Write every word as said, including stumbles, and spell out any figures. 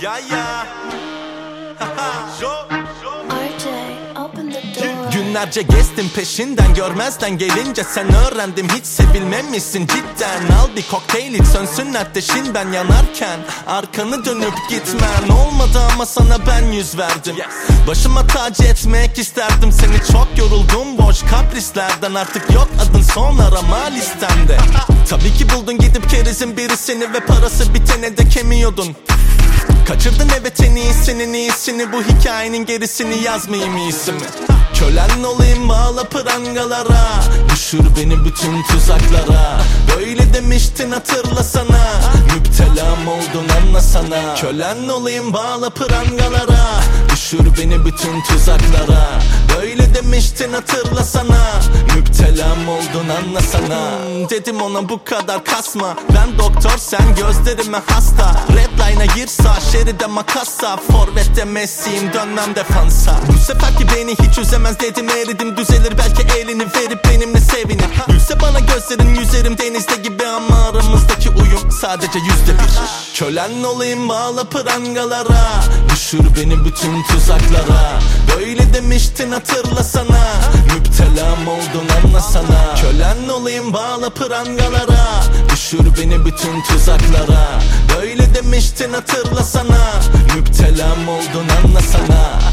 Ya ya. R J, open the door. Günlerce gezdim peşinden, görmezden gelince sen öğrendim hiç sevilmemişsin cidden. Al bir kokteyl iç, sönsün ateşin ben yanarken, arkanı dönüp gitmen. Olmadı ama sana ben yüz verdim. Başıma tac etmek isterdim seni, çok yoruldum boş kaprislerden. Artık yok adın, son arama listemde. Tabii ki buldun gidip kerizin birisini ve parası bitene de kemiyordun. Kaçırdın evet en iyisini, iyisini, bu hikayenin gerisini yazmayayım iyisi mi? Kölen olayım bağla prangalara, düşür beni bütün tuzaklara. Böyle demiştin hatırlasana, müptelam oldun anlasana. Kölen olayım bağla prangalara, düşür beni bütün tuzaklara. Böyle demiştin hatırlasana, müptelam oldun anlasana. hmm, Dedim ona bu kadar kasma, ben doktor sen gözlerime hasta. Redline'a gir sağ şeride makassa, forvette Messi'yim dönmem defansa. Bu seferki beni hiç üzemez dedim, eridim düzelir belki elini verip benimle sevinir. Gülse bana gözlerin yüzerim denizde gibi, ama aramızdaki uyum sadece yüzde bir. Kölen olayım bağla prangalara, düşür beni bütün tuzaklara. Böyle demiştin hatırlasana, müptelam oldun anlasana. Kölen olayım bağla prangalara, düşür beni bütün tuzaklara. Böyle demiştin hatırlasana, müptelam oldun anlasana.